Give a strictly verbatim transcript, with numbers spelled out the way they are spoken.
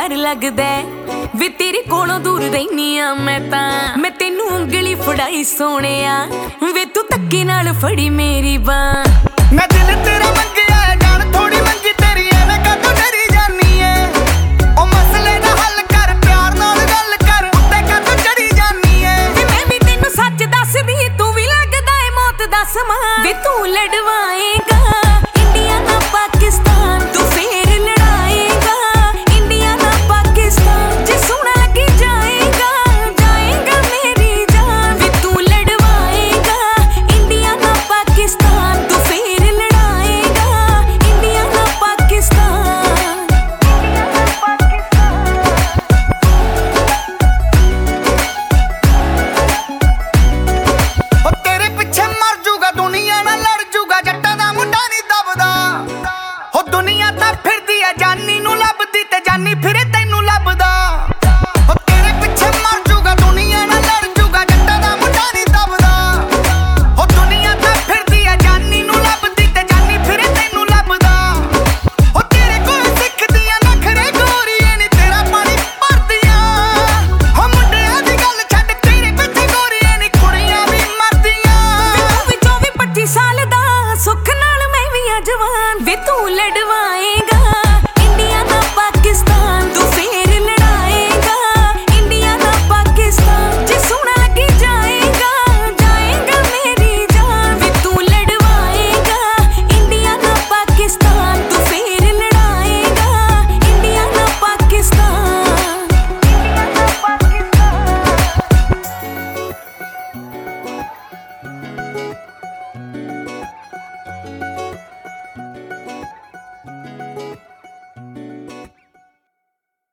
डर लगदा वे तेरे कोलों दूर रहनी आ मैं तां मैं तेनू उंगली फड़ाई सोहणिया वे तू धक्के नाल फड़ी मेरी बांह मैं दिल तेरा मंगिया जान थोड़ी मंगी तेरी एवें कदों डरी जानी है ओ मसले दा हल कर प्यार नाल गल कर उत्ते कदों चढ़ी जानी है मैं भी तेनू सच दसदी तू भी लगदा है मौत दा समान वे तू लड़वाएगा इंडिया ना पाकिस्तान तू फेर लड़ाएगा इंडिया ना पाकिस्तान जे सोना लगी जाएगा जाएगा मेरी जान वे तू लड़वाएगा इंडिया ना पाकिस्तान तू फेर लड़ाएगा इंडिया ना पाकिस्तान ओ तेरे पीछे मर जूगा दुनिया ना लड़ जूगा जट्टां दा मुंडा नहीं दबदा ओ दुनिया तां फिरदी है जानी नू लभदी ते जानी फिरे तैनू लभदा ओ तेरे पीछे मर जूगा दुनिया ना लड़ जूगा जट्टां दा मुंडा नहीं दबदा ओ दुनिया तां फिरदी है जानी नू लभदी ते जानी फिरे तैनू लभदा ओ तेरे कोल सिੱਖਦੀਆਂ नखरे गोरीए नी तेरा पानी भरदियां हो मुंडिਆਂ दी गल छड्ड तेरे पिੱਛੇ गोरीए नी कुड़ियां भी मरदियां तू भी चौबी पच्ची साल दा सुख नाल मैं भी आ जवान वे तू लड़वाएगा